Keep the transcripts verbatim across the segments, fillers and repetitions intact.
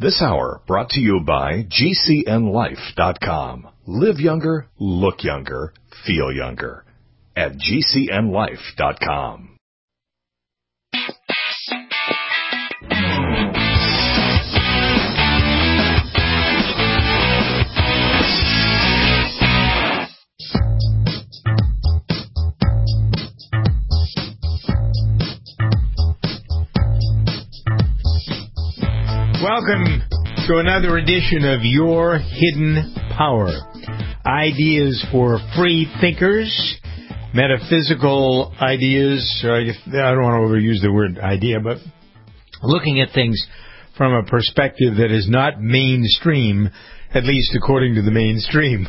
This hour brought to you by G C N life dot com. Live younger, look younger, feel younger at G C N life dot com. Welcome to another edition of Your Hidden Power. Ideas for free thinkers, metaphysical ideas. I don't want to overuse the word idea, but looking at things from a perspective that is not mainstream, at least according to the mainstream.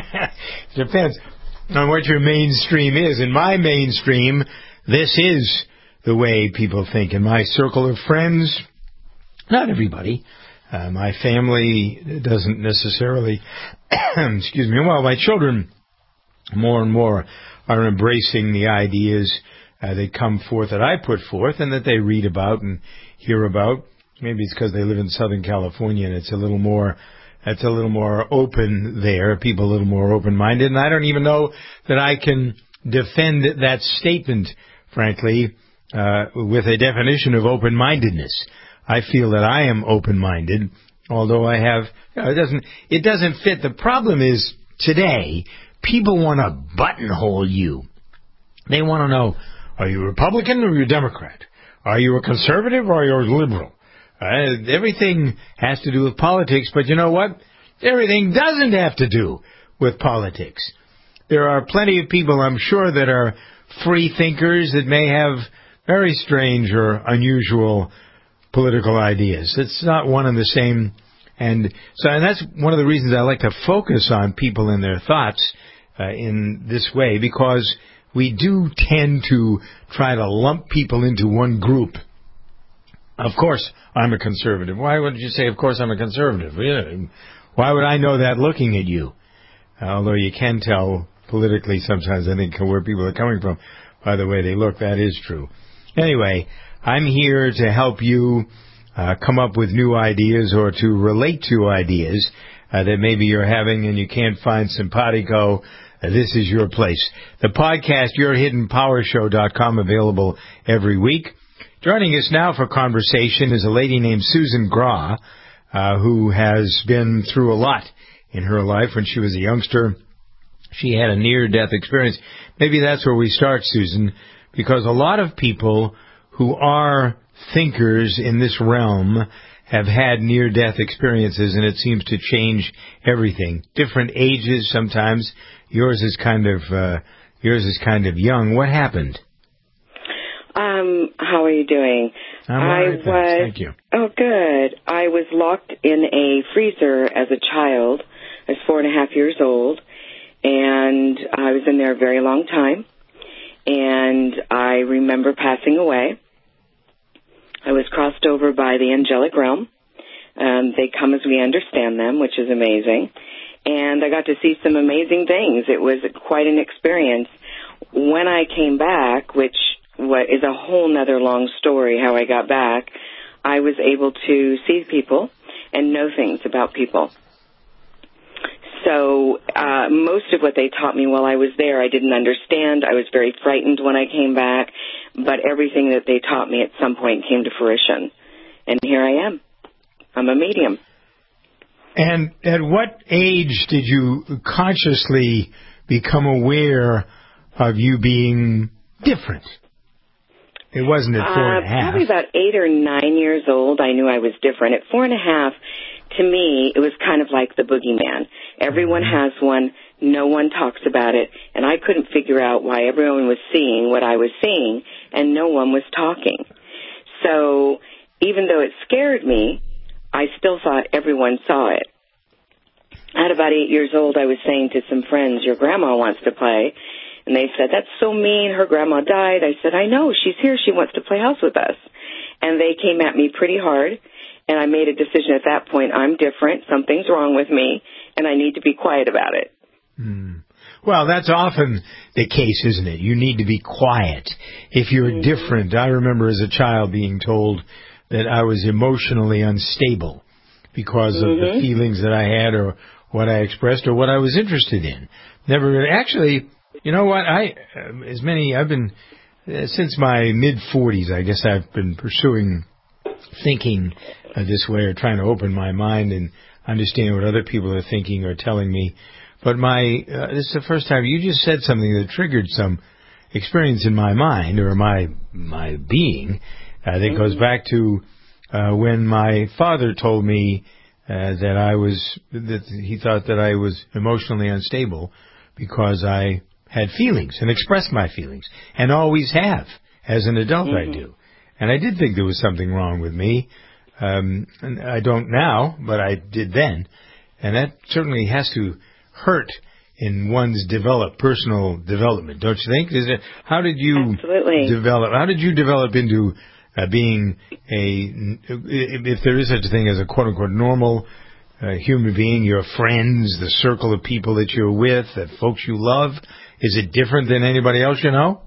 Depends on what your mainstream is. In my mainstream, this is the way people think. In my circle of friends, not everybody. Uh, my family doesn't necessarily, excuse me, well, my children more and more are embracing the ideas uh, that come forth, that I put forth, and that they read about and hear about. Maybe it's because they live in Southern California and it's a little more, it's a little more open there, people a little more open-minded, and I don't even know that I can defend that statement, frankly, uh, with a definition of open-mindedness. I feel that I am open-minded, although I have, you know, it doesn't, it doesn't fit. The problem is today, people want to buttonhole you. They want to know, are you a Republican or are you a Democrat? Are you a conservative or are you a liberal? Uh, everything has to do with politics, but you know what? Everything doesn't have to do with politics. There are plenty of people, I'm sure, that are free thinkers that may have very strange or unusual political ideas. It's not one and the same. And so and that's one of the reasons I like to focus on people and their thoughts uh, in this way, because we do tend to try to lump people into one group. Of course, I'm a conservative. Why would you say, of course, I'm a conservative? Why would I know that looking at you? Although you can tell politically sometimes, I think, where people are coming from by the way they look. That is true. Anyway, I'm here to help you uh, come up with new ideas or to relate to ideas uh, that maybe you're having and you can't find simpatico. Uh, this is your place. The podcast, your hidden power show dot com, available every week. Joining us now for conversation is a lady named Susan Gra, uh, who has been through a lot in her life. When she was a youngster, she had a near-death experience. Maybe that's where we start, Susan, because a lot of people who are thinkers in this realm have had near-death experiences, and it seems to change everything. Different ages sometimes. Yours is kind of uh, yours is kind of young. What happened? Um, how are you doing? I'm all right, I was. Thank you. Oh, good. I was locked in a freezer as a child. I was four and a half years old, and I was in there a very long time. And I remember passing away. I was crossed over by the angelic realm. Um, they come as we understand them, which is amazing. And I got to see some amazing things. It was quite an experience. When I came back, which what is a whole nother long story how I got back, I was able to see people and know things about people. So uh, most of what they taught me while I was there, I didn't understand. I was very frightened when I came back, but everything that they taught me at some point came to fruition. And here I am. I'm a medium. And at what age did you consciously become aware of you being different? It wasn't at four and a half. Uh, probably about eight or nine years old, I knew I was different. At four and a half, to me, it was kind of like the boogeyman. Everyone has one. No one talks about it. And I couldn't figure out why everyone was seeing what I was seeing, and no one was talking. So even though it scared me, I still thought everyone saw it. At about eight years old, I was saying to some friends, your grandma wants to play. And they said, that's so mean. Her grandma died. I said, I know. She's here. She wants to play house with us. And they came at me pretty hard. And I made a decision at that point, I'm different, something's wrong with me, and I need to be quiet about it. Mm. Well, that's often the case, isn't it? You need to be quiet. If you're mm-hmm. different, I remember as a child being told that I was emotionally unstable because of mm-hmm. the feelings that I had or what I expressed or what I was interested in. Never really, actually, you know what, I, uh, as many, I've been, uh, since my mid-forties, I guess I've been pursuing thinking uh, this way or trying to open my mind and understand what other people are thinking or telling me. But my, uh, this is the first time you just said something that triggered some experience in my mind or my, my being. Uh, that mm-hmm. goes back to uh, when my father told me Uh, that I was, that he thought that I was emotionally unstable because I had feelings and expressed my feelings and always have. As an adult, mm-hmm. I do. And I did think there was something wrong with me. Um, and I don't now, but I did then. And that certainly has to hurt in one's develop, personal development, don't you think? Is it, how did you Absolutely. develop, how did you develop into Uh, being a, if there is such a thing as a quote-unquote normal uh, human being, your friends, the circle of people that you're with, that folks you love, is it different than anybody else you know?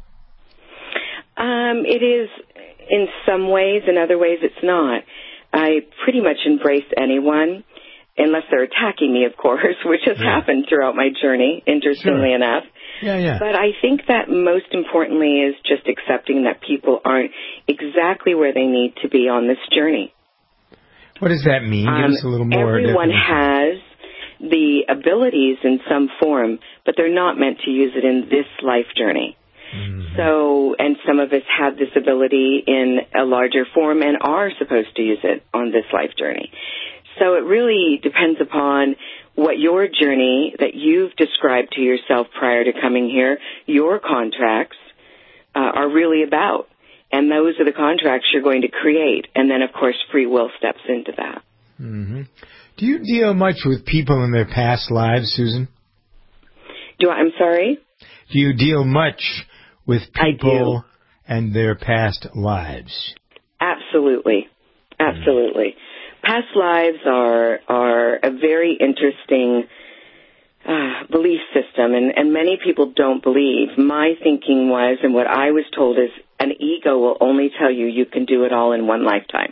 Um, it is in some ways. In other ways, it's not. I pretty much embrace anyone, unless they're attacking me, of course, which has yeah. happened throughout my journey, interestingly sure. enough. Yeah, yeah. But I think that most importantly is just accepting that people aren't exactly where they need to be on this journey. What does that mean? Give um, us a little more. Everyone definition. has the abilities in some form, but they're not meant to use it in this life journey. Mm-hmm. So, and some of us have this ability in a larger form and are supposed to use it on this life journey. So it really depends upon what your journey that you've described to yourself prior to coming here, your contracts, uh, are really about. And those are the contracts you're going to create. And then, of course, free will steps into that. Mm-hmm. Do you deal much with people in their past lives, Susan? Do I, I'm sorry? Do you deal much with people and their past lives? Absolutely. Absolutely. Mm. Past lives are are a very interesting uh, belief system, and, and many people don't believe. My thinking was, and what I was told is, an ego will only tell you you can do it all in one lifetime,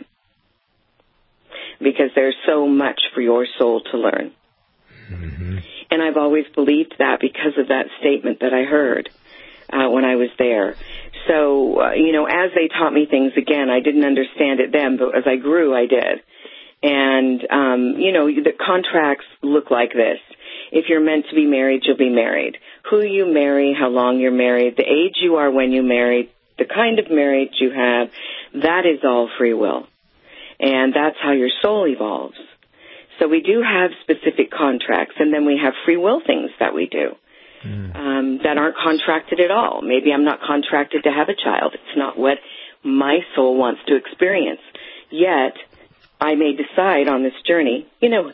because there's so much for your soul to learn. Mm-hmm. And I've always believed that because of that statement that I heard uh, when I was there. So, uh, you know, as they taught me things again, I didn't understand it then, but as I grew, I did. And, um, you know, the contracts look like this. If you're meant to be married, you'll be married. Who you marry, how long you're married, the age you are when you marry, the kind of marriage you have, that is all free will. And that's how your soul evolves. So we do have specific contracts, and then we have free will things that we do mm. um, that aren't contracted at all. Maybe I'm not contracted to have a child. It's not what my soul wants to experience. Yet, I may decide on this journey, you know,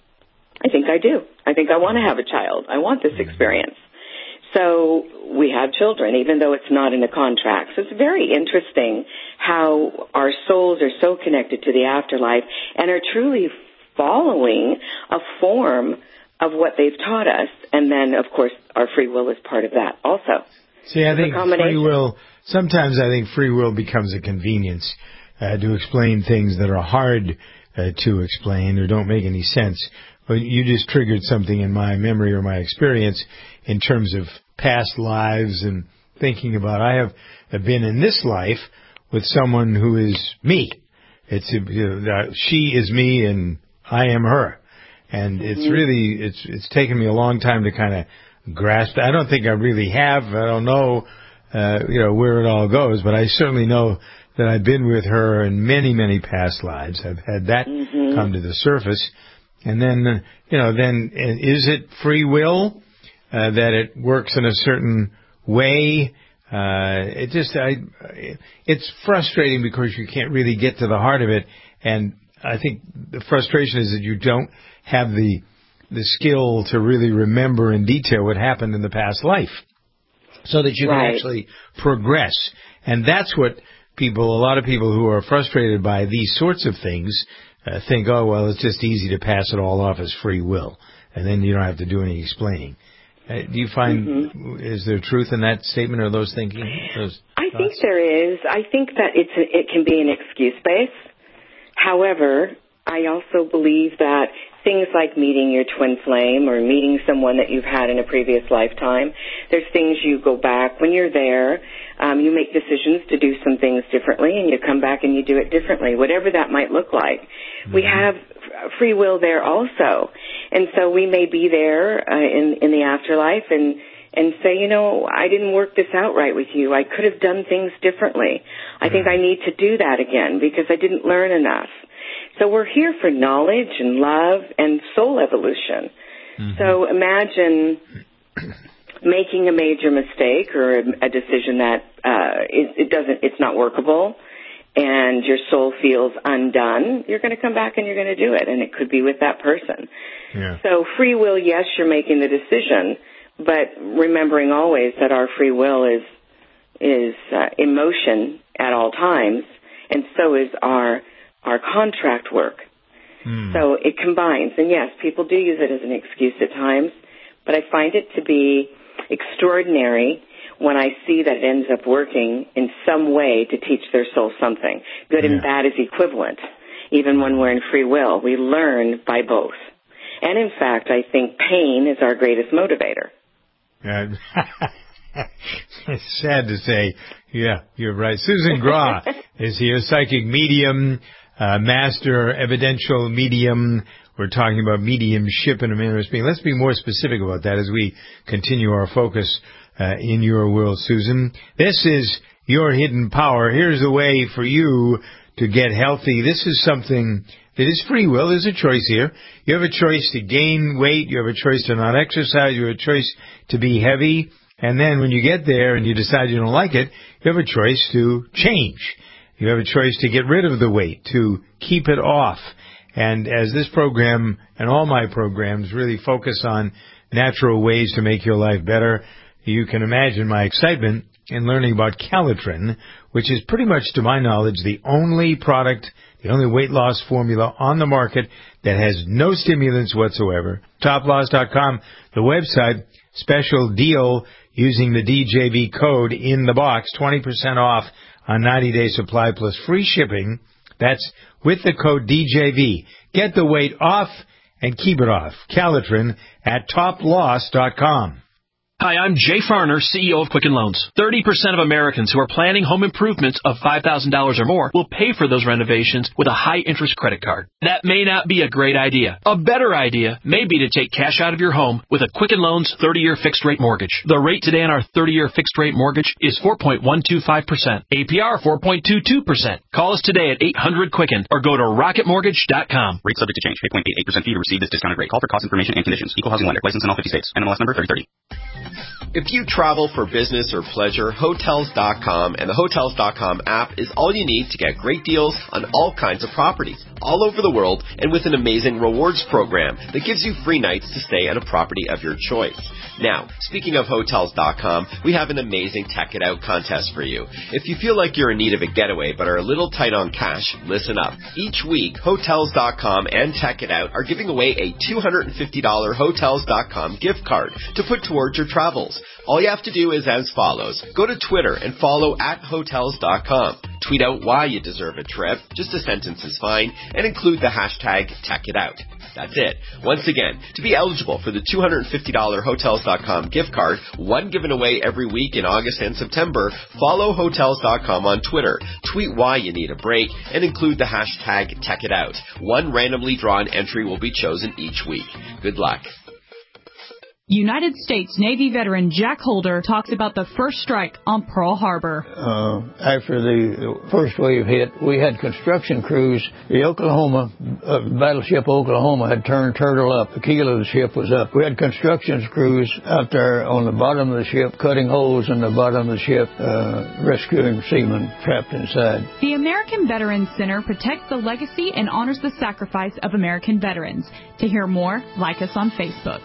I think I do. I think I want to have a child. I want this experience. So we have children, even though it's not in a contract. So it's very interesting how our souls are so connected to the afterlife and are truly following a form of what they've taught us. And then, of course, our free will is part of that also. See, I think free will, sometimes I think free will becomes a convenience. Uh, to explain things that are hard uh, to explain or don't make any sense. But you just triggered something in my memory or my experience in terms of past lives and thinking about, I have been in this life with someone who is me. It's you know, she is me and I am her. And mm-hmm. it's really, it's it's taken me a long time to kind of grasp. I don't think I really have. I don't know, uh, you know, where it all goes, but I certainly know that I've been with her in many, many past lives. I've had that mm-hmm. come to the surface. And then, uh, you know, then is it free will uh, that it works in a certain way? Uh, it just, I, it's frustrating because you can't really get to the heart of it. And I think the frustration is that you don't have the, the skill to really remember in detail what happened in the past life so that you right. can actually progress. And that's what people, a lot of people who are frustrated by these sorts of things uh, think, oh, well, it's just easy to pass it all off as free will, and then you don't have to do any explaining. Uh, do you find, mm-hmm. is there truth in that statement or those thinking? Those I thoughts? think there is. I think that it's a, it can be an excuse base. However, I also believe that things like meeting your twin flame or meeting someone that you've had in a previous lifetime, there's things you go back when you're there. Um, you make decisions to do some things differently, and you come back and you do it differently, whatever that might look like. Mm-hmm. We have free will there also. And so we may be there uh, in, in the afterlife and and say, you know, I didn't work this out right with you. I could have done things differently. I think I need to do that again because I didn't learn enough. So we're here for knowledge and love and soul evolution. Mm-hmm. So imagine making a major mistake or a, a decision that uh, it, it doesn't, it's not workable, and your soul feels undone. You're going to come back and you're going to do it, and it could be with that person. Yeah. So free will, yes, you're making the decision, but remembering always that our free will is is uh, in motion at all times, and so is our our contract work. Mm. So it combines. And yes, people do use it as an excuse at times, but I find it to be extraordinary when I see that it ends up working in some way to teach their soul something. Good yeah. and bad is equivalent. Even when we're in free will, we learn by both. And in fact, I think pain is our greatest motivator. Uh, it's sad to say, yeah, you're right. Susan Gra is here, psychic medium, uh, master evidential medium. We're talking about mediumship in a manner of speaking. Let's be more specific about that as we continue our focus uh, in your world, Susan. This is your hidden power. Here's a way for you to get healthy. This is something that is free will. There's a choice here. You have a choice to gain weight. You have a choice to not exercise. You have a choice to be heavy. And then when you get there and you decide you don't like it, you have a choice to change. You have a choice to get rid of the weight, to keep it off. And as this program and all my programs really focus on natural ways to make your life better, you can imagine my excitement in learning about Calitrin, which is pretty much, to my knowledge, the only product, the only weight loss formula on the market that has no stimulants whatsoever. Top Loss dot com, the website, special deal using the D J V code in the box, twenty percent off on ninety-day supply plus free shipping. That's with the code D J V. Get the weight off and keep it off. Calitrin at Top Loss dot com. Hi, I'm Jay Farner, C E O of Quicken Loans. thirty percent of Americans who are planning home improvements of five thousand dollars or more will pay for those renovations with a high-interest credit card. That may not be a great idea. A better idea may be to take cash out of your home with a Quicken Loans thirty-year fixed-rate mortgage. The rate today on our thirty-year fixed-rate mortgage is four point one two five percent. A P R four point two two percent. Call us today at eight hundred Quicken or go to rocket mortgage dot com. Rate subject to change. eight point eight eight percent fee to receive this discounted rate. Call for cost information and conditions. Equal housing lender. License in all fifty states. N M L S number thirty thirty. If you travel for business or pleasure, Hotels dot com and the Hotels dot com app is all you need to get great deals on all kinds of properties all over the world, and with an amazing rewards program that gives you free nights to stay at a property of your choice. Now, speaking of Hotels dot com, we have an amazing Tech It Out contest for you. If you feel like you're in need of a getaway but are a little tight on cash, listen up. Each week, Hotels dot com and Tech It Out are giving away a two hundred fifty dollars Hotels dot com gift card to put towards your travels. All you have to do is as follows. Go to Twitter and follow at Hotels dot com. Tweet out why you deserve a trip, just a sentence is fine, and include the hashtag TechItOut. That's it. Once again, to be eligible for the two hundred fifty dollars Hotels dot com gift card, one given away every week in August and September, follow Hotels dot com on Twitter. Tweet why you need a break, and include the hashtag TechItOut. One randomly drawn entry will be chosen each week. Good luck. United States Navy veteran Jack Holder talks about the first strike on Pearl Harbor. Uh, after the first wave hit, we had construction crews. The Oklahoma, uh, battleship Oklahoma had turned turtle up. The keel of the ship was up. We had construction crews out there on the bottom of the ship, cutting holes in the bottom of the ship, uh, rescuing seamen trapped inside. The American Veterans Center protects the legacy and honors the sacrifice of American veterans. To hear more, like us on Facebook.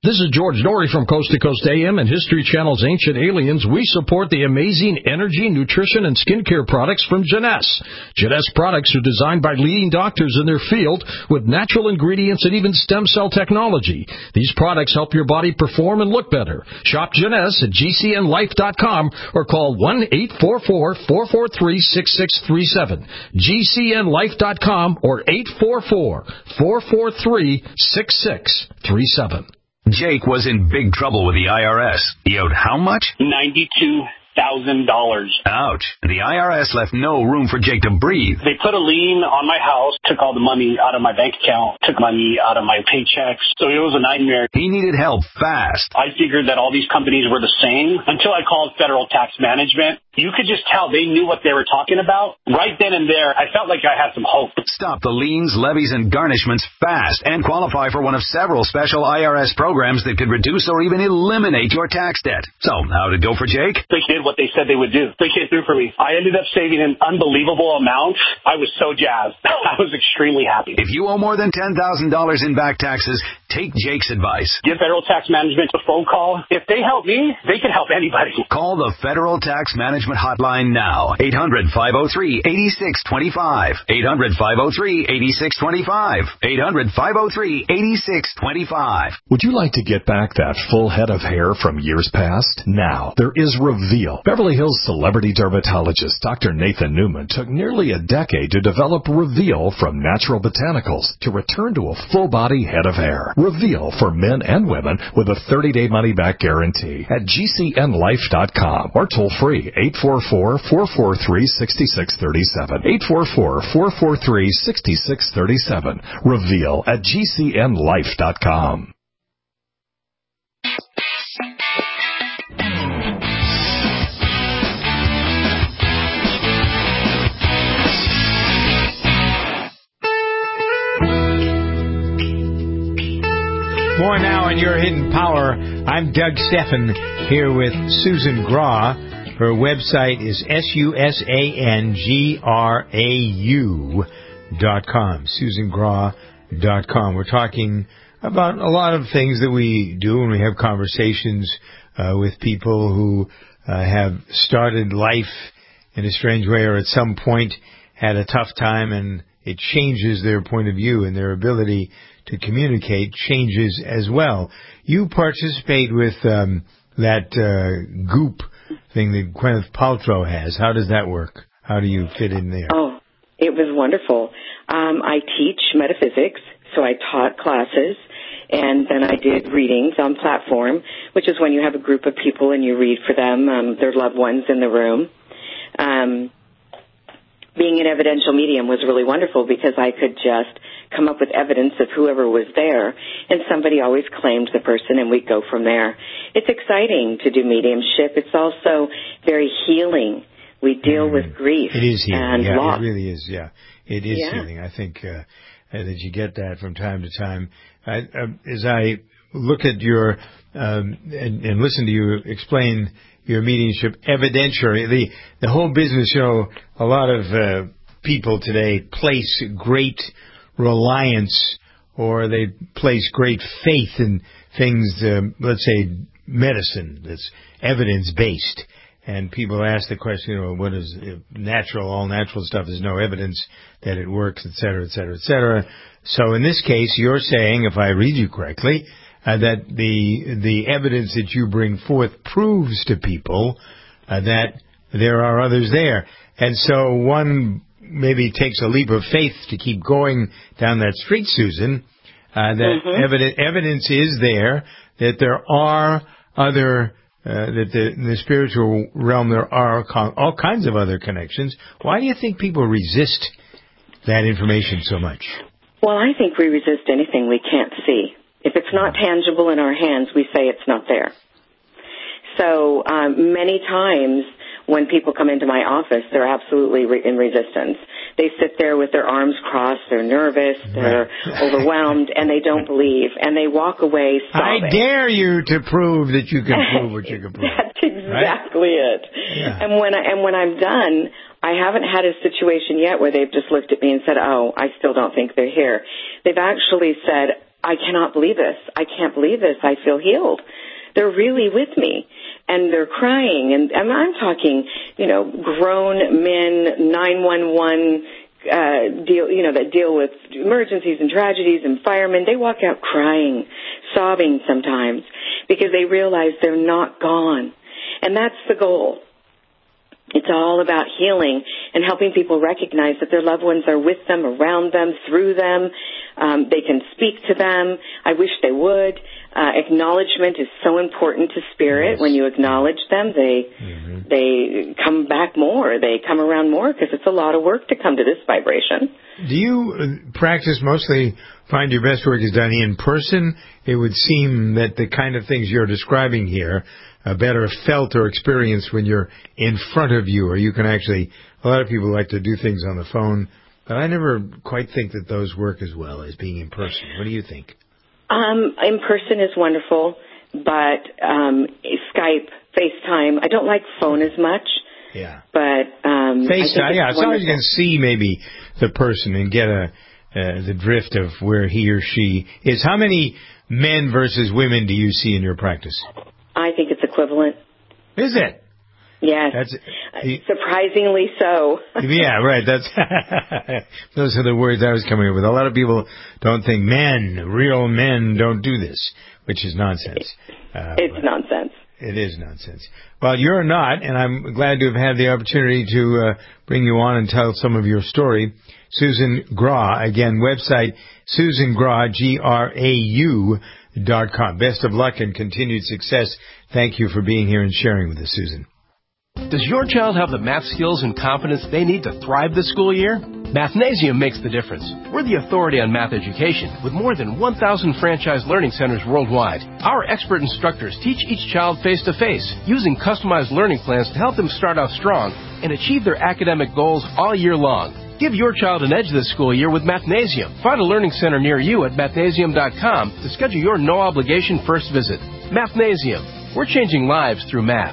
This is George Norrie from Coast to Coast A M and History Channel's Ancient Aliens. We support the amazing energy, nutrition, and skincare products from Jeunesse. Jeunesse products are designed by leading doctors in their field with natural ingredients and even stem cell technology. These products help your body perform and look better. Shop Jeunesse at G C N life dot com or call one eight four four, four four three, six six three seven. G C N life dot com or eight four four, four four three, six six three seven. Jake was in big trouble with the I R S. He owed how much? ninety-two thousand dollars. Ouch. The I R S left no room for Jake to breathe. They put a lien on my house, took all the money out of my bank account, took money out of my paychecks. So it was a nightmare. He needed help fast. I figured that all these companies were the same until I called Federal Tax Management. You could just tell they knew what they were talking about. Right then and there, I felt like I had some hope. Stop the liens, levies, and garnishments fast and qualify for one of several special I R S programs that could reduce or even eliminate your tax debt. So, how did it go for Jake? They did what they said they would do. They came through for me. I ended up saving an unbelievable amount. I was so jazzed. I was extremely happy. If you owe more than ten thousand dollars in back taxes, take Jake's advice. Give Federal Tax Management a phone call. If they help me, they can help anybody. Call the Federal Tax Management Hotline now. eight hundred, five oh three, eight six two five. eight hundred, five oh three, eight six two five. eight hundred, five oh three, eight six two five. Would you like to get back that full head of hair from years past? Now, there is Reveal. Beverly Hills celebrity dermatologist Doctor Nathan Newman took nearly a decade to develop Reveal from natural botanicals to return to a full-body head of hair. Reveal for men and women with a thirty-day money-back guarantee at G C N life dot com or toll free eight four four, four four three, six six three seven. eight four four, four four three, six six three seven. Reveal at G C N life dot com. More now on Your Hidden Power. I'm Doug Steffen here with Susan Graw. Her website is S U S A N G R A U dot com, susan graw dot com. We're talking about a lot of things that we do when we have conversations uh, with people who uh, have started life in a strange way or at some point had a tough time, and it changes their point of view, and their ability to communicate changes as well. You participate with um, that uh, Goop thing that Gwyneth Paltrow has. How does that work? How do you fit in there? Oh, it was wonderful. Um, I teach metaphysics, so I taught classes, and then I did readings on platform, which is when you have a group of people and you read for them, um, their loved ones in the room. Um, being an evidential medium was really wonderful because I could just come up with evidence of whoever was there, and somebody always claimed the person, and we'd go from there. It's exciting to do mediumship. It's also very healing. We deal mm. with grief. It is healing. And yeah, loss. It really is. Yeah, it is yeah. healing. I think uh, that you get that from time to time. I, uh, as I look at your um, and, and listen to you explain your mediumship, evidentiary, the the whole business. You know, a lot of uh, people today place great reliance, or they place great faith in things, um, let's say medicine that's evidence-based. And people ask the question, you know, what is natural? All natural stuff is no evidence that it works, et cetera, et cetera, et cetera. So in this case, you're saying, if I read you correctly, uh, that the the evidence that you bring forth proves to people uh, that there are others there. And so one maybe takes a leap of faith to keep going down that street, Susan, uh, that mm-hmm. evidence, evidence is there that there are other, uh, that the, in the spiritual realm there are con- all kinds of other connections. Why do you think people resist that information so much? Well, I think we resist anything we can't see. If it's not tangible in our hands, we say it's not there. So um, many times when people come into my office, they're absolutely re- in resistance. They sit there with their arms crossed, they're nervous, they're right. overwhelmed, and they don't believe, and they walk away sobbing. I dare you to prove that you can prove what you can prove. That's exactly right? it. Yeah. And when I, and when I'm done, I haven't had a situation yet where they've just looked at me and said, oh, I still don't think they're here. They've actually said, I cannot believe this. I can't believe this. I feel healed. They're really with me. And they're crying. And, and I'm talking, you know, grown men, nine one one, uh, deal, you know, that deal with emergencies and tragedies and firemen. They walk out crying, sobbing sometimes because they realize they're not gone. And that's the goal. It's all about healing and helping people recognize that their loved ones are with them, around them, through them. Um, they can speak to them. I wish they would. Uh, acknowledgement is so important to spirit. Yes. When you acknowledge them, they mm-hmm. they come back more. They come around more because it's a lot of work to come to this vibration. Do you practice mostly, find your best work is done in person? It would seem that the kind of things you're describing here are better felt or experienced when you're in front of you, or you can actually, a lot of people like to do things on the phone, but I never quite think that those work as well as being in person. What do you think? Um, in person is wonderful, but um, Skype, FaceTime, I don't like phone as much. Yeah. But um, FaceTime, yeah, as long as you can see maybe the person and get a uh, the drift of where he or she is. How many men versus women do you see in your practice? I think it's equivalent. Is it? Yes. That's, he, surprisingly so. Yeah, right. That's those are the words I was coming up with. A lot of people don't think men, real men, don't do this, which is nonsense. Uh, it's nonsense. It is nonsense. Well, you're not, and I'm glad to have had the opportunity to uh, bring you on and tell some of your story. Susan Grau, again, website Susan Grau, G R A U dot com. Best of luck and continued success. Thank you for being here and sharing with us, Susan. Does your child have the math skills and confidence they need to thrive this school year? Mathnasium makes the difference. We're the authority on math education with more than one thousand franchise learning centers worldwide. Our expert instructors teach each child face-to-face using customized learning plans to help them start out strong and achieve their academic goals all year long. Give your child an edge this school year with Mathnasium. Find a learning center near you at mathnasium dot com to schedule your no-obligation first visit. Mathnasium. We're changing lives through math.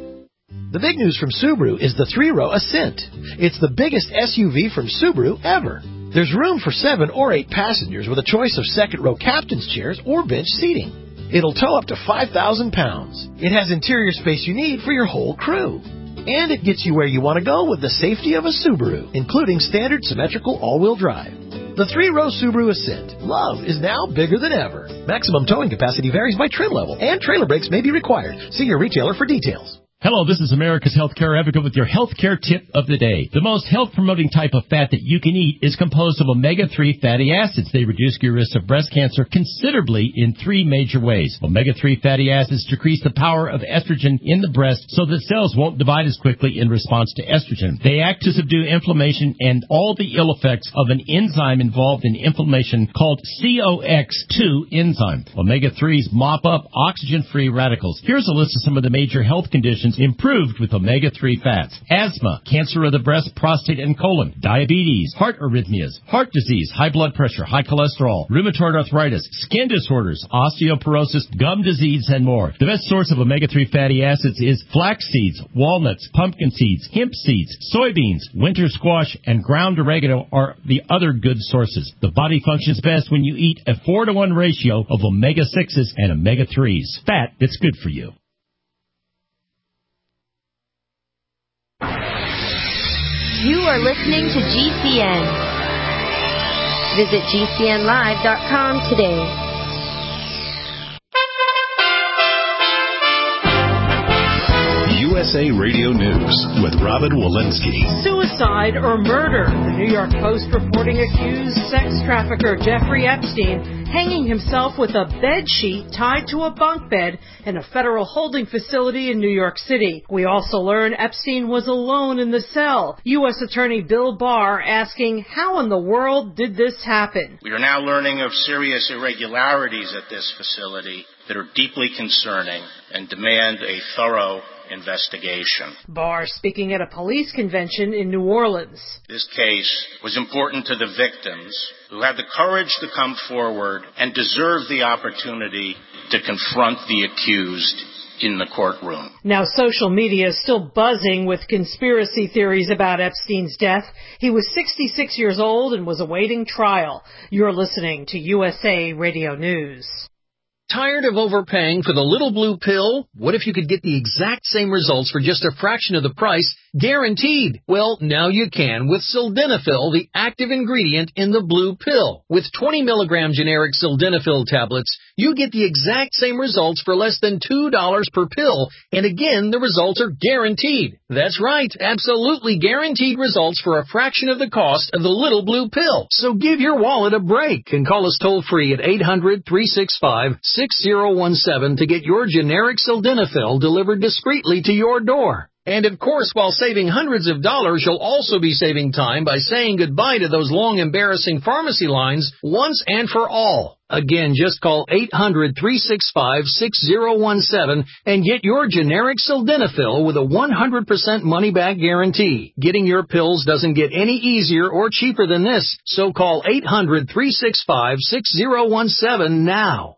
The big news from Subaru is the three-row Ascent. It's the biggest S U V from Subaru ever. There's room for seven or eight passengers with a choice of second-row captain's chairs or bench seating. It'll tow up to five thousand pounds. It has interior space you need for your whole crew. And it gets you where you want to go with the safety of a Subaru, including standard symmetrical all-wheel drive. The three-row Subaru Ascent. Love is now bigger than ever. Maximum towing capacity varies by trim level, and trailer brakes may be required. See your retailer for details. Hello, this is America's Healthcare Advocate with your healthcare tip of the day. The most health-promoting type of fat that you can eat is composed of omega three fatty acids. They reduce your risk of breast cancer considerably in three major ways. omega three fatty acids decrease the power of estrogen in the breast so that cells won't divide as quickly in response to estrogen. They act to subdue inflammation and all the ill effects of an enzyme involved in inflammation called C O X two enzyme. omega threes mop up oxygen-free radicals. Here's a list of some of the major health conditions improved with omega three fats: asthma, cancer of the breast, prostate, and colon, diabetes, heart arrhythmias, heart disease, high blood pressure, high cholesterol, rheumatoid arthritis, skin disorders, osteoporosis, gum disease, and more. The best source of omega three fatty acids is flax seeds, walnuts, pumpkin seeds, hemp seeds, soybeans, winter squash, and ground oregano are the other good sources. The body functions best when you eat a four to one ratio of omega sixes and omega threes. Fat that's good for you. You are listening to G C N. Visit G C N live dot com today. U S A Radio News with Robin Walensky. Suicide or murder? The New York Post reporting accused sex trafficker Jeffrey Epstein hanging himself with a bed sheet tied to a bunk bed in a federal holding facility in New York City. We also learn Epstein was alone in the cell. U S Attorney Bill Barr asking, how in the world did this happen? We are now learning of serious irregularities at this facility that are deeply concerning and demand a thorough investigation. Barr speaking at a police convention in New Orleans. This case was important to the victims who had the courage to come forward and deserve the opportunity to confront the accused in the courtroom. Now, social media is still buzzing with conspiracy theories about Epstein's death. He was sixty-six years old and was awaiting trial. You're listening to U S A Radio News. Tired of overpaying for the little blue pill? What if you could get the exact same results for just a fraction of the price, guaranteed? Well, now you can with Sildenafil, the active ingredient in the blue pill. With twenty milligram generic Sildenafil tablets, you get the exact same results for less than two dollars per pill. And again, the results are guaranteed. That's right, absolutely guaranteed results for a fraction of the cost of the little blue pill. So give your wallet a break and call us toll-free at eight hundred, three six five, six zero one seven to get your generic Sildenafil delivered discreetly to your door. And of course, while saving hundreds of dollars, you'll also be saving time by saying goodbye to those long, embarrassing pharmacy lines once and for all. Again, just call eight hundred, three six five, six zero one seven and get your generic Sildenafil with a one hundred percent money-back guarantee. Getting your pills doesn't get any easier or cheaper than this, so call eight hundred, three six five, six zero one seven now.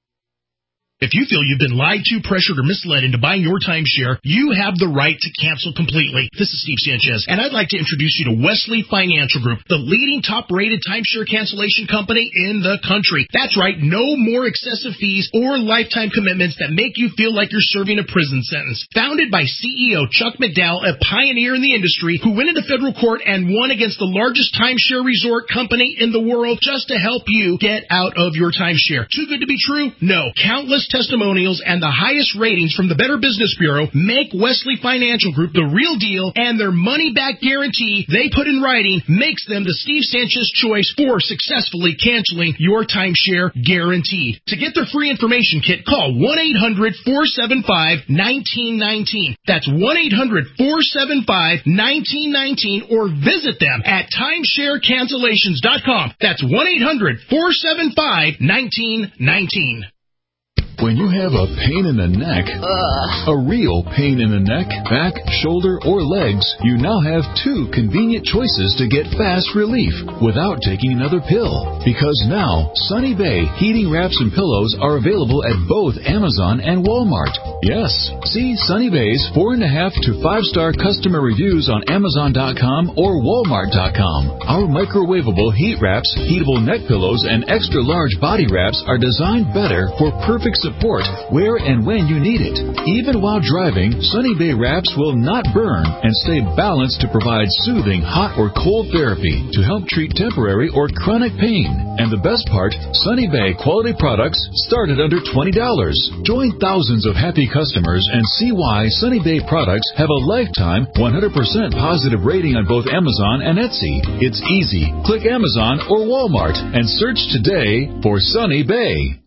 If you feel you've been lied to, pressured, or misled into buying your timeshare, you have the right to cancel completely. This is Steve Sanchez, and I'd like to introduce you to Wesley Financial Group, the leading top-rated timeshare cancellation company in the country. That's right, no more excessive fees or lifetime commitments that make you feel like you're serving a prison sentence. Founded by C E O Chuck McDowell, a pioneer in the industry who went into federal court and won against the largest timeshare resort company in the world just to help you get out of your timeshare. Too good to be true? No. Countless testimonials and the highest ratings from the Better Business Bureau make Wesley Financial Group the real deal, and their money-back guarantee they put in writing makes them the Steve Sanchez choice for successfully canceling your timeshare guaranteed. To get their free information kit, call one eight hundred, four seven five, one nine one nine. That's one eight hundred, four seven five, one nine one nine, or visit them at timeshare cancellations dot com. That's one eight hundred, four seven five, one nine one nine. When you have a pain in the neck, Ugh. a real pain in the neck, back, shoulder, or legs, you now have two convenient choices to get fast relief without taking another pill. Because now, Sunny Bay heating wraps and pillows are available at both Amazon and Walmart. Yes, see Sunny Bay's four and a half to five star customer reviews on Amazon dot com or Walmart dot com. Our microwavable heat wraps, heatable neck pillows, and extra large body wraps are designed better for perfect support support where and when you need it. Even while driving, Sunny Bay wraps will not burn and stay balanced to provide soothing hot or cold therapy to help treat temporary or chronic pain. And the best part, Sunny Bay quality products start at under twenty dollars. Join thousands of happy customers and see why Sunny Bay products have a lifetime one hundred percent positive rating on both Amazon and Etsy. It's easy. Click Amazon or Walmart and search today for Sunny Bay.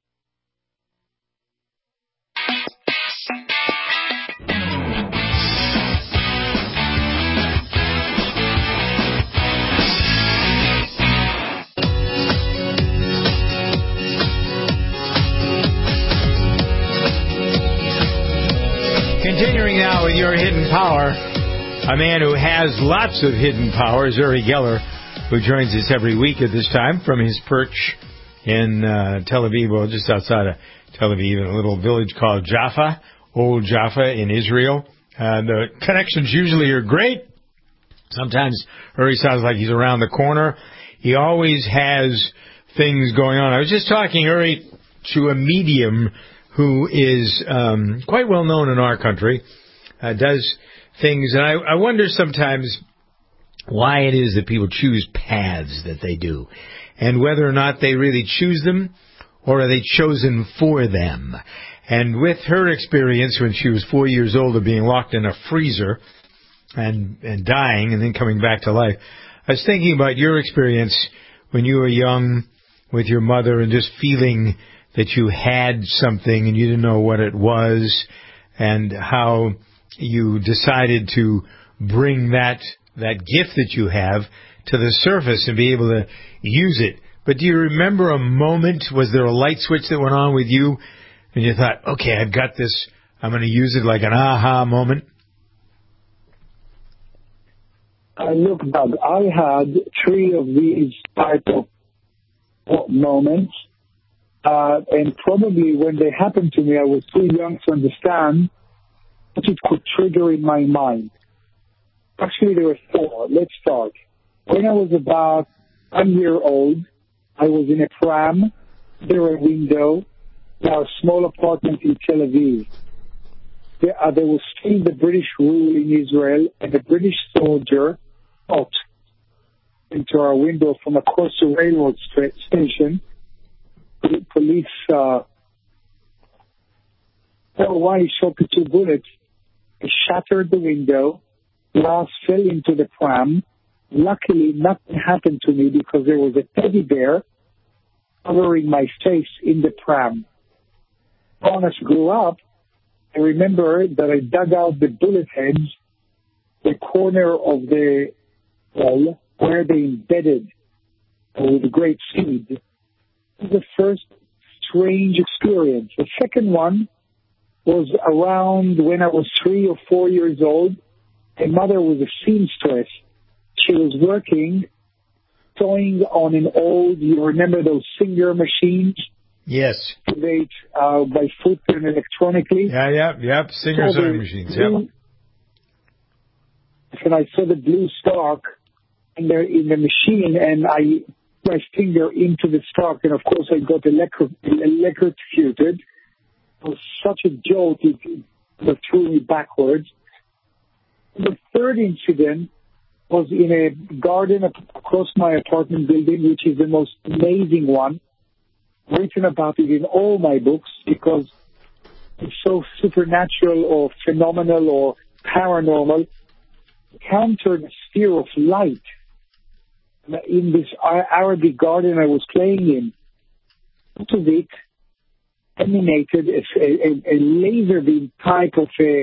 Continuing now with your hidden power, a man who has lots of hidden power is Uri Geller, who joins us every week at this time from his perch in uh, Tel Aviv, well, just outside of Tel Aviv, in a little village called Jaffa, Old Jaffa in Israel. Uh, the connections usually are great. Sometimes Uri sounds like he's around the corner. He always has things going on. I was just talking, Uri, to a medium who is um, quite well known in our country, uh, does things, and I, I wonder sometimes why it is that people choose paths that they do, and whether or not they really choose them, or are they chosen for them. And with her experience when she was four years old of being locked in a freezer and, and dying and then coming back to life, I was thinking about your experience when you were young with your mother and just feeling that you had something and you didn't know what it was, and how you decided to bring that that gift that you have to the surface and be able to use it. But do you remember a moment, was there a light switch that went on with you and you thought, okay, I've got this I'm going to use it like an aha moment. Uh, look, Doug, I had three of these type of moments, uh, and probably when they happened to me, I was too young to understand what it could trigger in my mind. Actually, there were four. Let's start. When I was about one year old, I was in a pram, there a window, in our small apartment in Tel Aviv. There, uh, there was still the British rule in Israel, and a British soldier shot into our window from across the railroad st- station. The police, uh, oh, why he shot the two bullets. He shattered the window, glass fell into the pram. Luckily, nothing happened to me because there was a teddy bear covering my face in the pram. When I grew up, I remember that I dug out the bullet heads, the corner of the wall where they embedded with great speed. It was the first strange experience. The second one was around when I was three or four years old. My mother was a seamstress. She was working, sewing on an old, you remember those Singer machines? Yes. Activate uh, by foot and electronically. Yeah, yeah, yeah. Singer so sewing machines. Yep. And I saw the blue stalk in the, in the machine, and I put my finger into the stalk, and of course I got electro- electrocuted. It was such a jolt, it, it threw me backwards. The third incident was in a garden across my apartment building, which is the most amazing one. Written about it in all my books because it's so supernatural or phenomenal or paranormal. Encountered a sphere of light in this Arabic garden I was playing in. Out of it emanated a, a, a laser beam type of a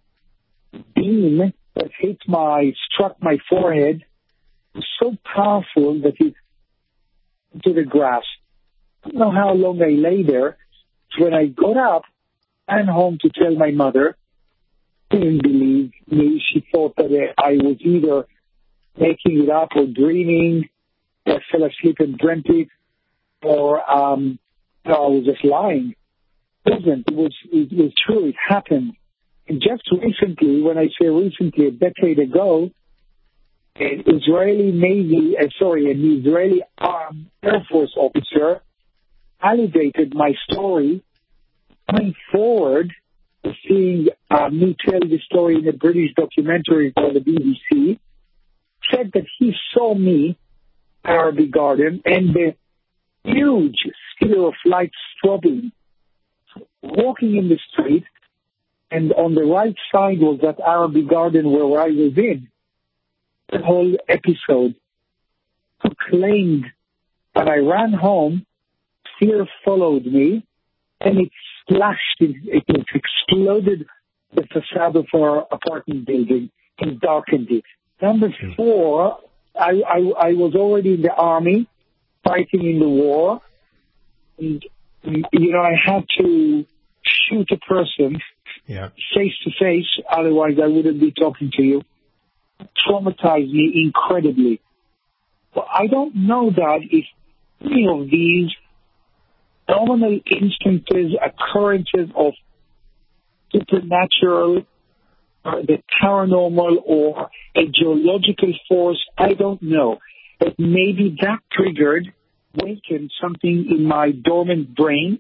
beam that hit my, struck my forehead. It was so powerful that it into the grass. I don't know how long I lay there. When I got up and home to tell my mother, she didn't believe me. She thought that I was either making it up or dreaming. I fell asleep and dreamt it, or um, no, I was just lying. It wasn't. It was, it was true. It happened. And just recently, when I say recently, a decade ago, an Israeli Navy, uh, sorry, an Israeli um, Air Force officer validated my story, coming forward, seeing uh, me tell the story in a British documentary called the B B C, said that he saw me, Arabic Garden, and the huge sphere of light strobing, walking in the street, and on the right side was that Arabic Garden where I was in. The whole episode proclaimed when I ran home, fear followed me, and it splashed, it, it exploded the facade of our apartment building and darkened it. Number four, I, I, I was already in the army, fighting in the war. And, you know, I had to shoot a person yeah. face to face, otherwise I wouldn't be talking to you. It traumatized me incredibly. But I don't know that if any of these phenomenal instances, occurrences of supernatural, or the paranormal, or a geological force, I don't know. But maybe that triggered, wakened something in my dormant brain,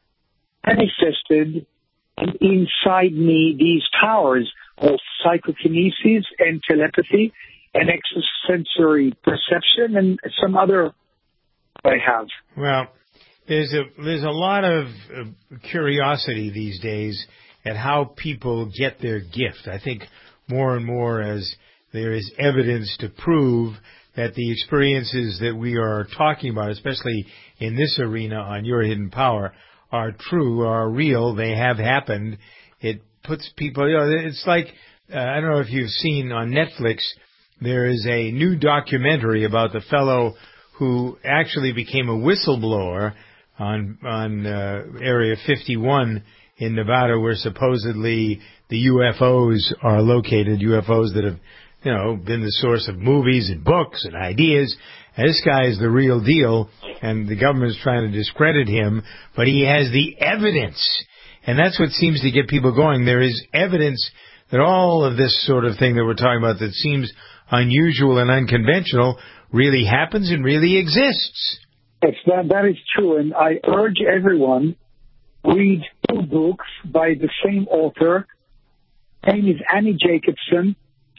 manifested inside me these powers of psychokinesis and telepathy and extrasensory perception and some other I have. Well, There's a there's a lot of uh, curiosity these days at how people get their gift. I think more and more as there is evidence to prove that the experiences that we are talking about, especially in this arena on Your Hidden Power, are true, are real, they have happened. It puts people, you know, it's like, uh, I don't know if you've seen on Netflix, there is a new documentary about the fellow who actually became a whistleblower on on uh, Area fifty-one in Nevada where supposedly the U F Os are located, U F Os that have, you know, been the source of movies and books and ideas. And this guy is the real deal, and the government is trying to discredit him, but he has the evidence. And that's what seems to get people going. There is evidence that all of this sort of thing that we're talking about that seems unusual and unconventional really happens and really exists. Yes, that, that is true. And I urge everyone, read two books by the same author. Her name is Annie Jacobson,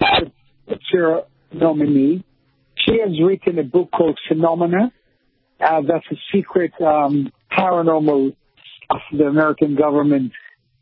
Pulitzer nominee. She has written a book called Phenomena. Uh, that's a secret um, paranormal of the American government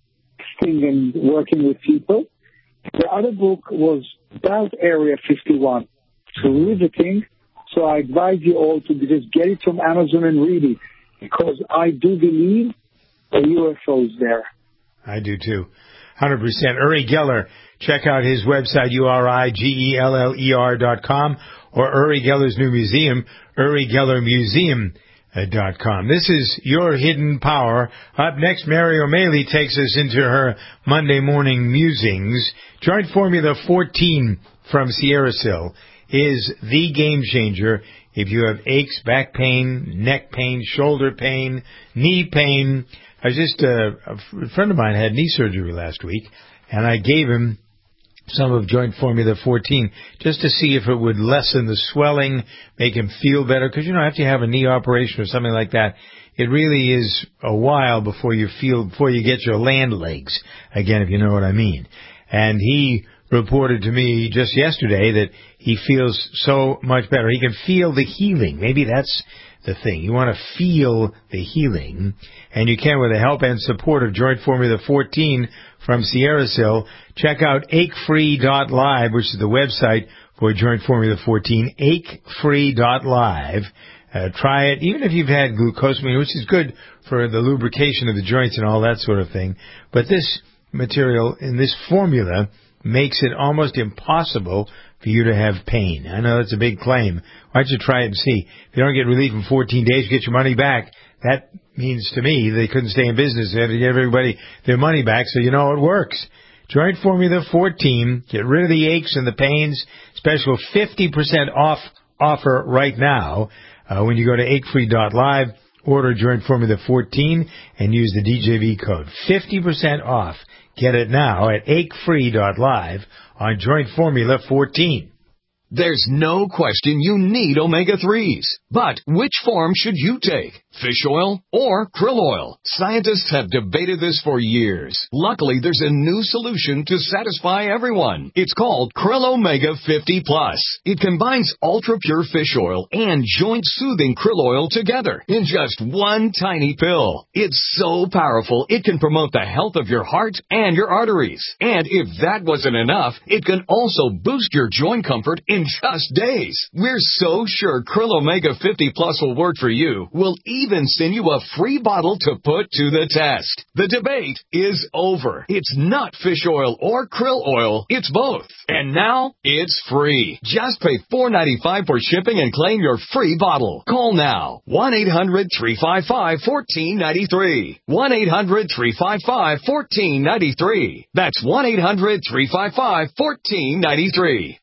thing and working with people. The other book was about Area fifty-one. It's riveting. So I advise you all to just get it from Amazon and read it, because I do believe the U F Os there. I do too. one hundred percent. Uri Geller, check out his website, U R I G E L L E R dot com, or Uri Geller's new museum, Uri Geller Museum dot com. This is Your Hidden Power. Up next, Mary O'Malley takes us into her Monday morning musings. Joint Formula fourteen from Sierrasil is the game changer if you have aches, back pain, neck pain, shoulder pain, knee pain. I was just, uh, a friend of mine had knee surgery last week, and I gave him some of Joint Formula fourteen just to see if it would lessen the swelling, make him feel better. Because, you know, after you have a knee operation or something like that, it really is a while before you feel, before you get your land legs again, if you know what I mean. And he reported to me just yesterday that he feels so much better. He can feel the healing. Maybe that's the thing. You want to feel the healing, and you can with the help and support of Joint Formula fourteen from Sierrasil. Check out ache free dot live, which is the website for Joint Formula fourteen, ache free dot live. Uh, try it, even if you've had glucosamine, which is good for the lubrication of the joints and all that sort of thing. But this material in this formula makes it almost impossible for you to have pain. I know that's a big claim. Why don't you try it and see? If you don't get relief in fourteen days, you get your money back. That means to me they couldn't stay in business. They had to give everybody their money back, so you know it works. Joint Formula fourteen, get rid of the aches and the pains. Special fifty percent off offer right now uh, when you go to ache free dot live, order Joint Formula fourteen, and use the D J V code. fifty percent off. Get it now at ache free dot live on Joint Formula fourteen. There's no question you need omega threes. But which form should you take? Fish oil or krill oil? Scientists have debated this for years. Luckily, there's a new solution to satisfy everyone. It's called Krill Omega fifty plus. It combines ultra-pure fish oil and joint-soothing krill oil together in just one tiny pill. It's so powerful, it can promote the health of your heart and your arteries. And if that wasn't enough, it can also boost your joint comfort in just days. We're so sure Krill Omega fifty plus will work for you. We'll even send you a free bottle to put to the test. The debate is over. It's not fish oil or krill oil. It's both. And now it's free. Just pay four dollars and ninety-five cents for shipping and claim your free bottle. Call now. one eight hundred three five five one four nine three. one eight hundred three five five one four nine three. That's one eight hundred three five five one four nine three.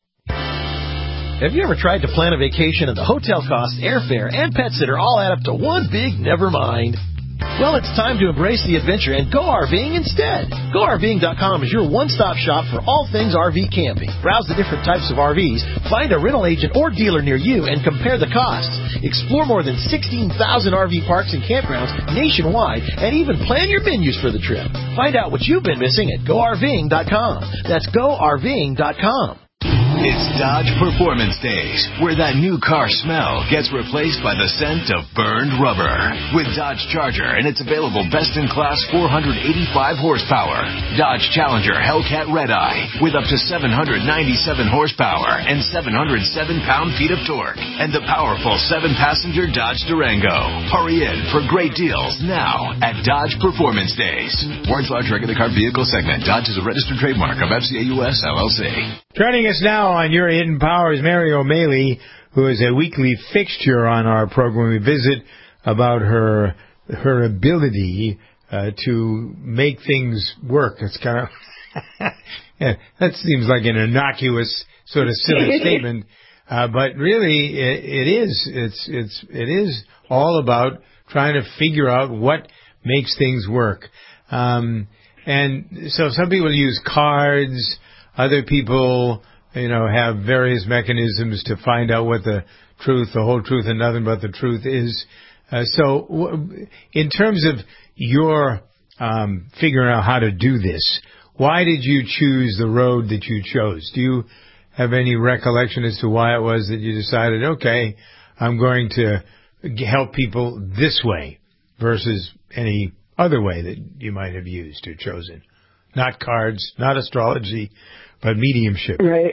Have you ever tried to plan a vacation and the hotel costs, airfare, and pet sitter all add up to one big never mind? Well, it's time to embrace the adventure and go RVing instead. Go R V ing dot com is your one-stop shop for all things R V camping. Browse the different types of R Vs, find a rental agent or dealer near you, and compare the costs. Explore more than sixteen thousand R V parks and campgrounds nationwide, and even plan your menus for the trip. Find out what you've been missing at Go R V ing dot com. That's Go R V ing dot com. It's Dodge Performance Days, where that new car smell gets replaced by the scent of burned rubber. With Dodge Charger and its available best-in-class four hundred eighty-five horsepower. Dodge Challenger Hellcat Redeye with up to seven hundred ninety-seven horsepower and seven hundred seven pound-feet of torque. And the powerful seven-passenger Dodge Durango. Hurry in for great deals now at Dodge Performance Days. Warren's large regular car vehicle segment. Dodge is a registered trademark of F C A U S L L C. Joining us now on Your Hidden Power is Mary O'Malley, who is a weekly fixture on our program. We visit about her her ability uh, to make things work. It's kind of yeah, that seems like an innocuous sort of silly statement, uh, but really it, it is. It's it's it is all about trying to figure out what makes things work. Um, and so some people use cards, other people, you know, have various mechanisms to find out what the truth, the whole truth, and nothing but the truth is. Uh, so w- in terms of your um, figuring out how to do this, why did you choose the road that you chose? Do you have any recollection as to why it was that you decided, okay, I'm going to help people this way versus any other way that you might have used or chosen? Not cards, not astrology, but mediumship. Right.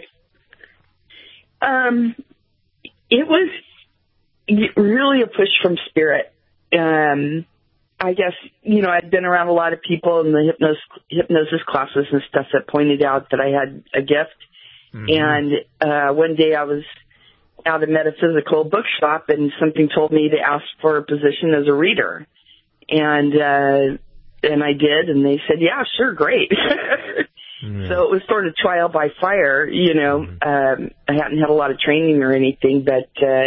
Um, it was really a push from spirit. Um, I guess, you know, I'd been around a lot of people in the hypnosis, hypnosis classes and stuff that pointed out that I had a gift. Mm-hmm. And uh, one day I was at a metaphysical bookshop and something told me to ask for a position as a reader. And uh, and I did, and they said, yeah, sure, great. Mm-hmm. So it was sort of trial by fire, you know. Mm-hmm. Um, I hadn't had a lot of training or anything, but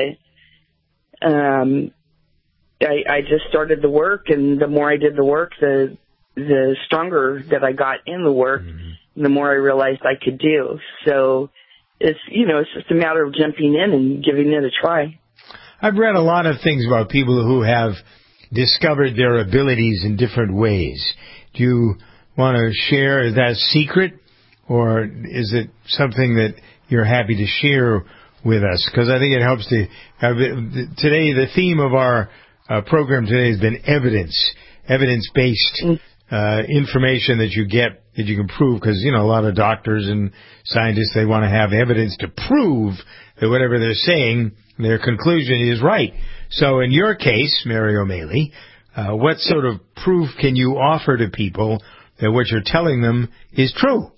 uh, um, I, I just started the work, and the more I did the work, the the stronger that I got in the work, mm-hmm. and the more I realized I could do. So it's, you know, it's just a matter of jumping in and giving it a try. I've read a lot of things about people who have discovered their abilities in different ways. Do you want to share that secret, or is it something that you're happy to share with us? Because I think it helps to have it, today the theme of our uh, program today has been evidence, evidence-based uh, information that you get that you can prove. Because, you know, a lot of doctors and scientists, they want to have evidence to prove that whatever they're saying, their conclusion is right. So in your case, Mary O'Malley, uh, what sort of proof can you offer to people that what you're telling them is true?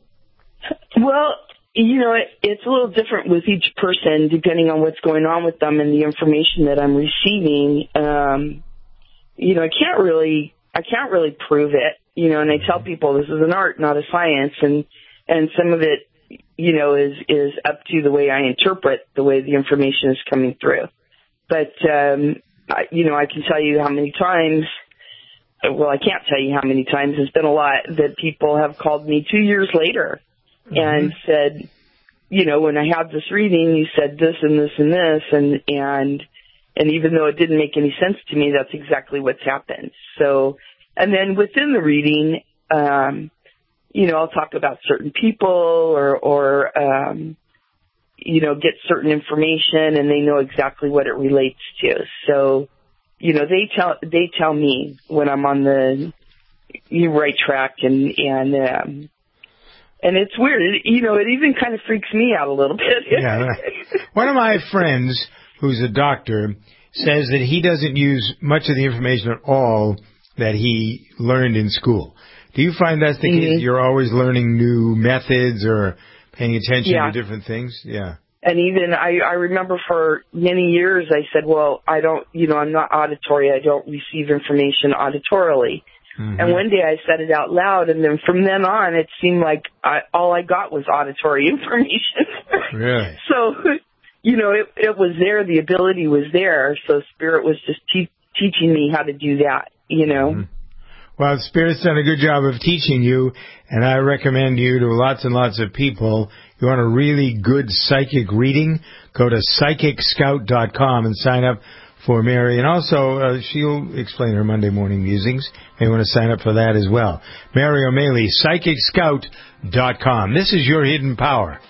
Well, you know, it, it's a little different with each person depending on what's going on with them and the information that I'm receiving. Um, you know, I can't really, I can't really prove it, you know, and I tell people this is an art, not a science. And, and some of it, you know, is, is up to the way I interpret the way the information is coming through. But, um, I, you know, I can tell you how many times, well, I can't tell you how many times, it's been a lot, that people have called me two years later mm-hmm. and said, you know, when I had this reading, you said this and this and this, and, and, and even though it didn't make any sense to me, that's exactly what's happened. So, and then within the reading, um, you know, I'll talk about certain people or, or, um, you know, get certain information and they know exactly what it relates to. So, you know, they tell, they tell me when I'm on the right track, and, and, um, and it's weird. It, you know, it even kind of freaks me out a little bit. Yeah. One of my friends who's a doctor says that he doesn't use much of the information at all that he learned in school. Do you find that's the mm-hmm. case? You're always learning new methods or paying attention yeah. to different things? Yeah. And even I, I remember for many years I said, well, I don't, you know, I'm not auditory. I don't receive information auditorily. Mm-hmm. And one day I said it out loud, and then from then on it seemed like I, all I got was auditory information. Really? So, you know, it, it was there. The ability was there. So Spirit was just te- teaching me how to do that, you know. Mm-hmm. Well, Spirit's done a good job of teaching you, and I recommend you to lots and lots of people. If you want a really good psychic reading, go to psychic scout dot com and sign up for Mary. And also, uh, she'll explain her Monday morning musings. You may want to sign up for that as well. Mary O'Malley, psychic scout dot com. This is your hidden power.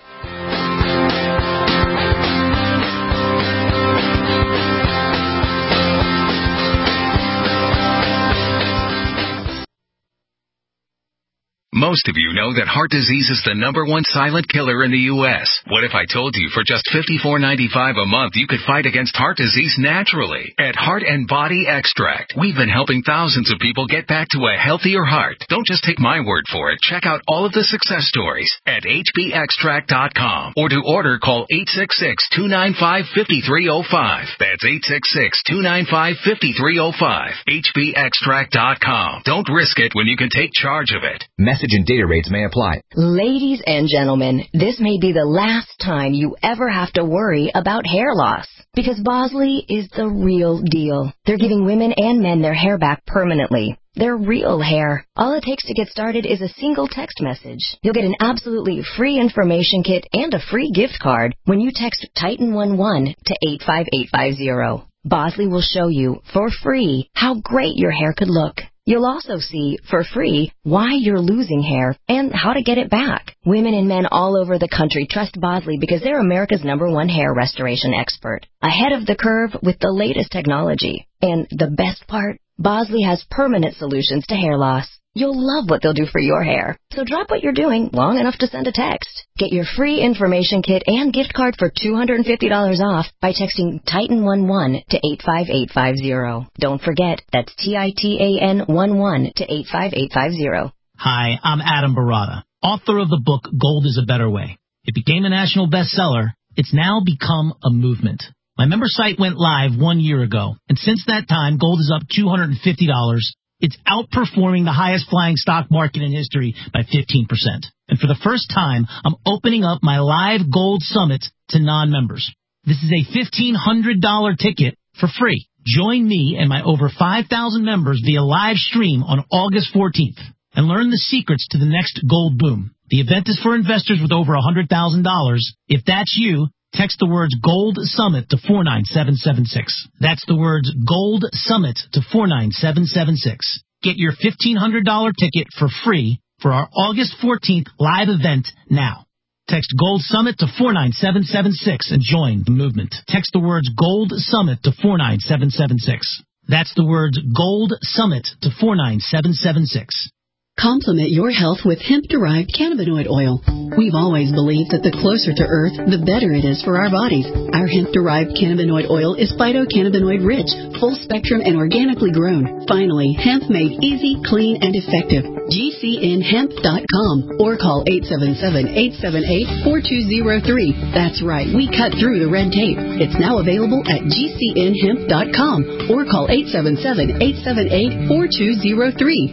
Most of you know that heart disease is the number one silent killer in the U S What if I told you for just fifty-four ninety-five a month you could fight against heart disease naturally? At Heart and Body Extract, we've been helping thousands of people get back to a healthier heart. Don't just take my word for it. Check out all of the success stories at H B extract dot com, or to order, call eight six six, two nine five, five three zero five. That's eight six six, two nine five, five three zero five. H B extract dot com. Don't risk it when you can take charge of it. Message and data rates may apply. Ladies and gentlemen, this may be the last time you ever have to worry about hair loss, because Bosley is the real deal. They're giving women and men their hair back permanently. Their real hair. All it takes to get started is a single text message. You'll get an absolutely free information kit and a free gift card when you text Titan eleven to eight five eight five zero. Bosley will show you, for free, how great your hair could look. You'll also see, for free, why you're losing hair and how to get it back. Women and men all over the country trust Bosley because they're America's number one hair restoration expert. Ahead of the curve with the latest technology. And the best part? Bosley has permanent solutions to hair loss. You'll love what they'll do for your hair. So drop what you're doing long enough to send a text. Get your free information kit and gift card for two hundred fifty dollars off by texting Titan eleven to eight five eight five zero. Don't forget, that's T I T A N eleven to eight five eight five zero. Hi, I'm Adam Barata, author of the book Gold is a Better Way. It became a national bestseller. It's now become a movement. My member site went live one year ago, and since that time, gold is up two hundred fifty dollars. It's outperforming the highest flying stock market in history by fifteen percent. And for the first time, I'm opening up my live gold summit to non-members. This is a fifteen hundred dollars ticket for free. Join me and my over five thousand members via live stream on August fourteenth and learn the secrets to the next gold boom. The event is for investors with over one hundred thousand dollars. If that's you, text the words Gold Summit to four nine seven seven six. That's the words Gold Summit to four nine seven seven six. Get your fifteen hundred dollars ticket for free for our August fourteenth live event now. Text Gold Summit to four nine seven seven six and join the movement. Text the words Gold Summit to four nine seven seven six. That's the words Gold Summit to four nine seven seven six. Complement your health with hemp-derived cannabinoid oil. We've always believed that the closer to Earth, the better it is for our bodies. Our hemp-derived cannabinoid oil is phytocannabinoid-rich, full-spectrum, and organically grown. Finally, hemp made easy, clean, and effective. G C N hemp dot com or call eight seven seven, eight seven eight, four two zero three. That's right, we cut through the red tape. It's now available at G C N hemp dot com or call eight seven seven, eight seven eight, four two zero three.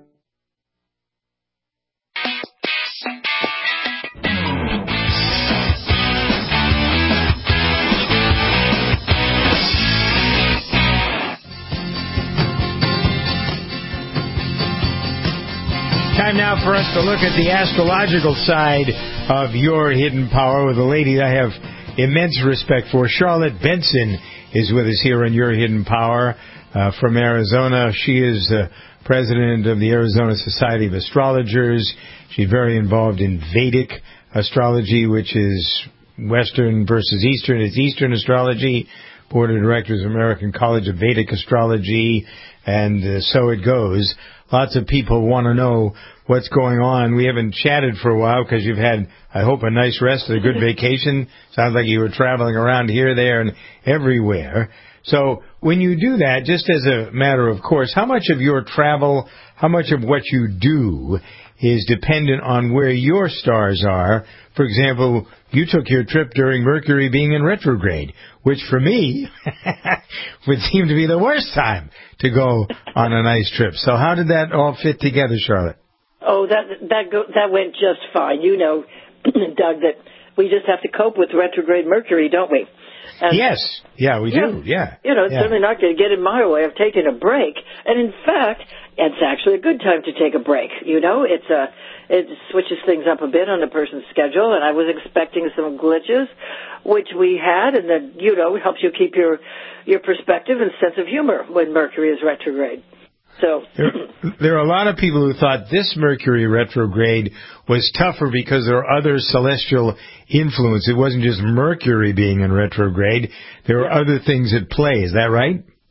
Time now for us to look at the astrological side of your hidden power with a lady I have immense respect for. Charlotte Benson is with us here on Your Hidden Power uh, from Arizona. She is uh, president of the Arizona Society of Astrologers. She's very involved in Vedic astrology, which is Western versus Eastern. It's Eastern astrology. Board of Directors of American College of Vedic Astrology, and uh, so it goes. Lots of people want to know what's going on. We haven't chatted for a while because you've had, I hope, a nice rest and a good vacation. Sounds like you were traveling around here, there, and everywhere. So when you do that, just as a matter of course, how much of your travel, how much of what you do is dependent on where your stars are? For example, you took your trip during Mercury being in retrograde, which for me would seem to be the worst time to go on a nice trip. So how did that all fit together, Charlotte? Oh, that that go, that went just fine. You know, Doug, that we just have to cope with retrograde Mercury, don't we? And yes. Yeah, we yeah, do. Yeah. You know, it's yeah. certainly not going to get in my way of taking a break. And in fact, it's actually a good time to take a break. You know, it's a, it switches things up a bit on a person's schedule. And I was expecting some glitches, which we had, and then, you know, helps you keep your, your perspective and sense of humor when Mercury is retrograde. So there, there are a lot of people who thought this Mercury retrograde was tougher because there are other celestial influences. It wasn't just Mercury being in retrograde. There were yeah. other things at play. Is that right?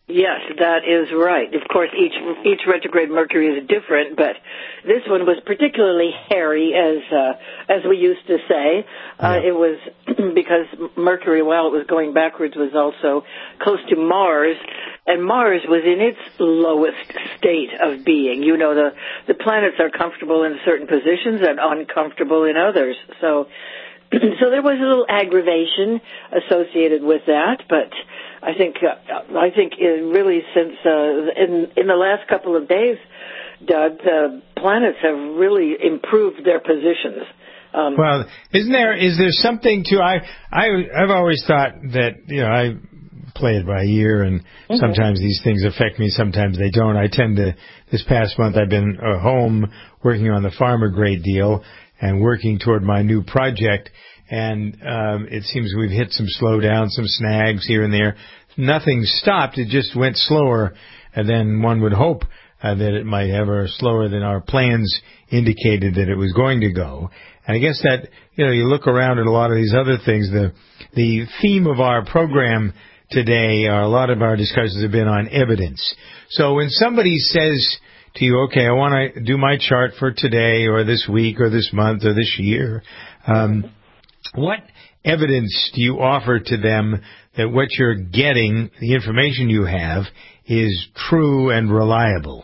Yes, that is right. Of course, each each retrograde Mercury is different, but this one was particularly hairy, as uh, as we used to say. Uh, it was because Mercury, while it was going backwards, was also close to Mars, and Mars was in its lowest state of being. You know, the the planets are comfortable in certain positions and uncomfortable in others. So, so there was a little aggravation associated with that, but I think uh, I think it really since uh, in in the last couple of days, Doug, the planets have really improved their positions. Um, well, isn't there is there something to I I I've always thought that you know I play it by ear, and mm-hmm. sometimes these things affect me, sometimes they don't. I tend to. This past month, I've been uh, home working on the farm a great deal and working toward my new project. And um, it seems we've hit some slowdown, some snags here and there. Nothing stopped. It just went slower than one would hope uh, that it might have, or slower than our plans indicated that it was going to go. And I guess that, you know, you look around at a lot of these other things. The the theme of our program today, or a lot of our discussions have been on evidence. So when somebody says to you, okay, I want to do my chart for today or this week or this month or this year, um, what evidence do you offer to them that what you're getting, the information you have, is true and reliable?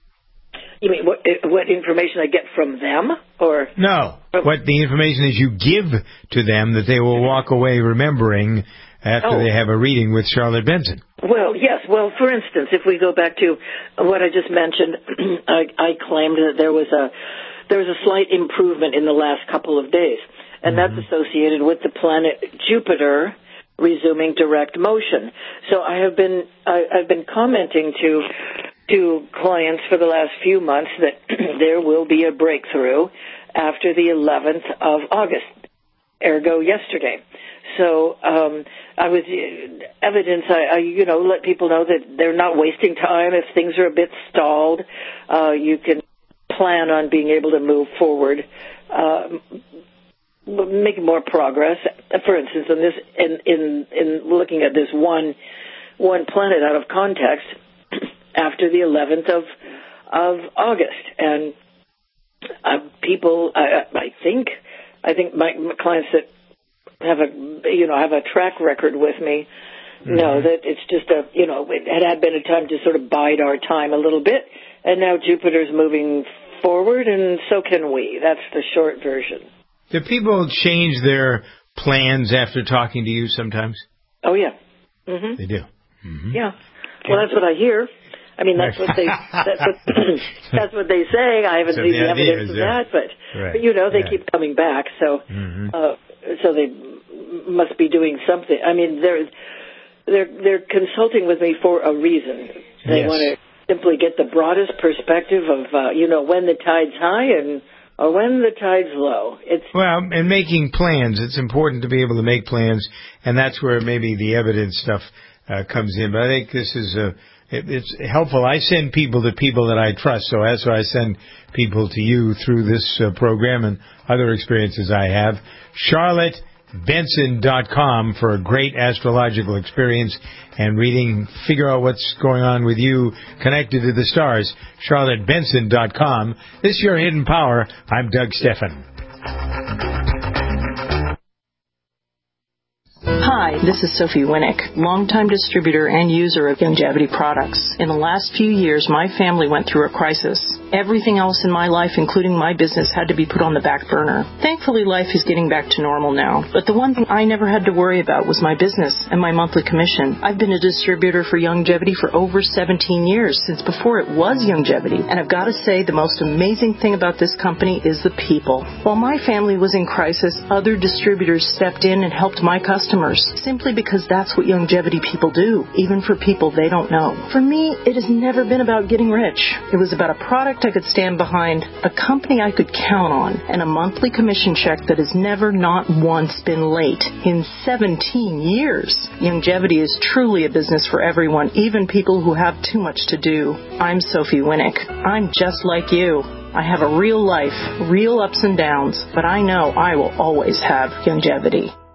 You mean what, what information I get from them, or no? What the information is you give to them that they will walk away remembering after oh. they have a reading with Charlotte Benson. Well, yes. Well, for instance, if we go back to what I just mentioned, I, I claimed that there was a there was a slight improvement in the last couple of days. And that's associated with the planet Jupiter resuming direct motion. So I have been I, I've been commenting to to clients for the last few months that there will be a breakthrough after the eleventh of August, ergo yesterday. So um, I was evidence. I, I you know let people know that they're not wasting time. If things are a bit stalled, uh, you can plan on being able to move forward. Uh, making more progress. For instance, in this, in, in in looking at this one one planet out of context, after the eleventh of of August, and uh, people, I, I think, I think my, my clients that have a you know have a track record with me mm-hmm. know that it's just a you know it had been a time to sort of bide our time a little bit, and now Jupiter's moving forward, and so can we. That's the short version. Do people change their plans after talking to you sometimes? Oh, yeah. Mm-hmm. They do? Mm-hmm. Yeah. Well, that's what I hear. I mean, that's what they that's what, that's what they say. I haven't so seen the, the evidence of yeah. that, but, right. but, you know, they yeah. keep coming back. So mm-hmm. uh, so they must be doing something. I mean, they're, they're, they're consulting with me for a reason. They yes. want to simply get the broadest perspective of, uh, you know, when the tide's high and or when the tide's low. It's well, and making plans. It's important to be able to make plans, and that's where maybe the evidence stuff uh, comes in. But I think this is a, it, it's helpful. I send people to people that I trust, so that's why I send people to you through this uh, program and other experiences I have. Charlotte Benson dot com for a great astrological experience and reading. Figure out what's going on with you connected to the stars. Charlotte Benson dot com. This is Your Hidden Power. I'm Doug Stephan. Hi, this is Sophie Winnick, longtime distributor and user of Youngevity products. In the last few years, my family went through a crisis. Everything else in my life, including my business, had to be put on the back burner. Thankfully, life is getting back to normal now. But the one thing I never had to worry about was my business and my monthly commission. I've been a distributor for Youngevity for over seventeen years, since before it was Youngevity. And I've got to say, the most amazing thing about this company is the people. While my family was in crisis, other distributors stepped in and helped my customers, simply because that's what Youngevity people do, even for people they don't know. For me, it has never been about getting rich. It was about a product I could stand behind, a company I could count on, and a monthly commission check that has never, not once, been late in seventeen years. Youngevity is truly a business for everyone, even people who have too much to do. I'm Sophie Winnick. I'm just like you. I have a real life, real ups and downs, but I know I will always have Youngevity.